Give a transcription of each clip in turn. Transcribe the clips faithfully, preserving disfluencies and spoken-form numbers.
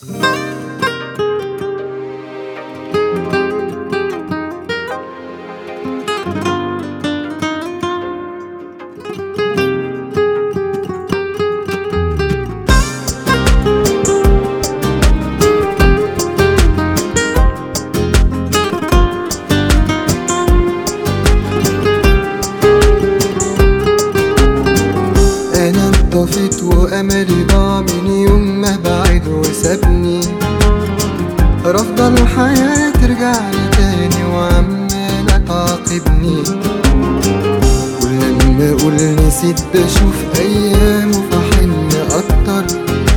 طفت وأملي ضاع من يوم ما بعد وسابني. رافضة الحياة ترجعلي تاني وعمالة تعاقبني. ولما أقول نسيت بشوف أيام وفحن أكتر،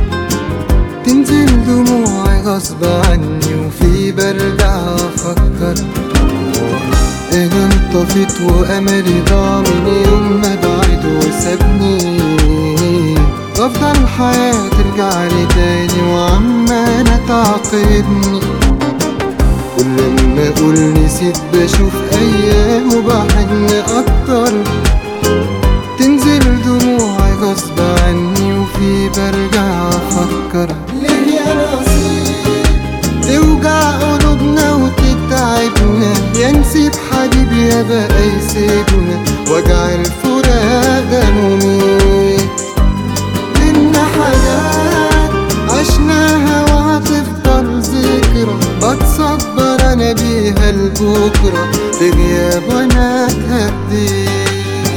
تنزل دموعي غصب عني وفي برجع أفكر. أنا انطفت وأملي ضاع من يوم ما بعد وسابني. رافضة الحياة ترجعلي تاني وعمالة تعاقبني. كل لما أقول نسيت بشوف أيام وبحن أكتر، تنزل دموعي غصب عني وفي برجع أفكر. ليه يا نصيب توجع قلوبنا وتتعبنا، يا نسيب حبيبي يا بقى يسيبنا. وجع الفراق ده مميت، بينا حاجات عشناها وهتفضل ذكرى. بتصبر انا بيها لبكرة، في غياب وانا اتهديت.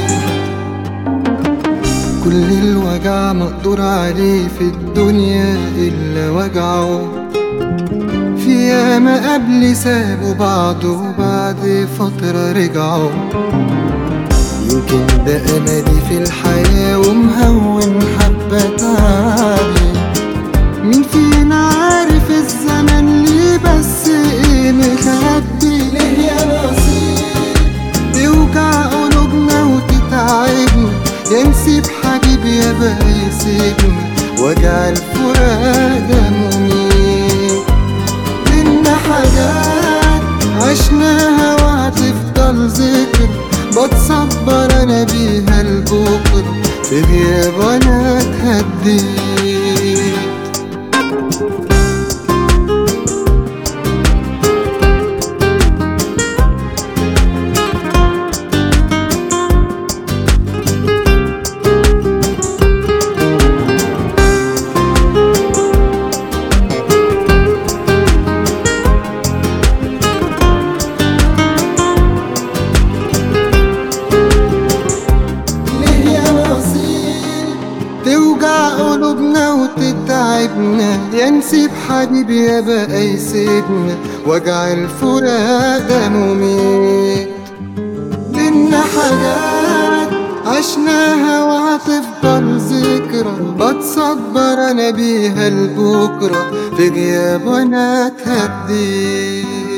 كل الوجع مقدور عليه في الدنيا الا وجعه. في ياما قبل سابوا بعض وبعد فترة رجعوا. يمكن ده أملي في الحياة ومهون حبة تعبي. مين فينا عارف الزمن ليه بس ايه مخبي؟ ليه يا نصيب توجع قلوبنا وتتعبنا، يا نسيب حبيبي يا بقى يسيبنا. وجع الفراق ده مميت، بينا حاجات عشناها وهتفضل ذكرى. بتصبر انا بيها لبكرة، في غياب وانا اتهديت. توجع قلوبنا وتتعبنا، يا نسيب حبيبي يا بقى يسيبنا. وجع الفراق ده مميت، بينا حاجات عشناها وهتفضل ذكرى. بتصبر انا بيها لبكرة، في غياب وانا اتهديت.